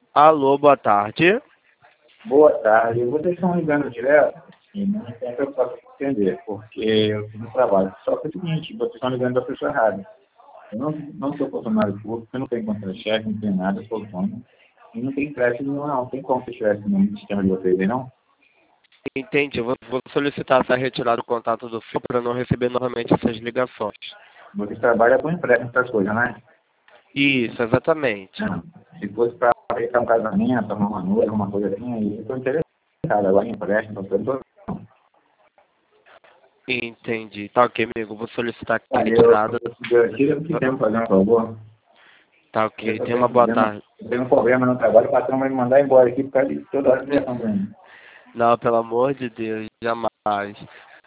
Alô, boa tarde. Boa tarde. Vocês estão ligando direto? E não tem preocupação com entender, porque eu estou no trabalho. Só que é o seguinte, vocês estão ligando da pessoa errada. Eu não sou funcionário público, eu não tenho contra-cheque, não tenho nada, eu sou autônomo. E não tem crédito nenhum, não. Tem como se tivesse no sistema de vocês aí, não? Entendi, eu vou solicitar essa retirada do contato do fio para não receber novamente essas ligações. Vocês trabalham com empréstimo, essas coisas, né? Isso, exatamente. Não. Se fosse para fechar um casamento, uma noiva, alguma coisa assim, aí eu estou interessado. Agora em empréstimo, eu estou. Entendi. Tá ok, amigo. Vou solicitar aqui a Aí retirada. eu tiro o que tempo fazer um favor. Tá Eu ok. tô Tenha uma boa tarde. tenho um problema no trabalho, o patrão vai me mandar embora aqui por causa de toda hora ligação pra mim. Não, pelo amor de Deus, jamais.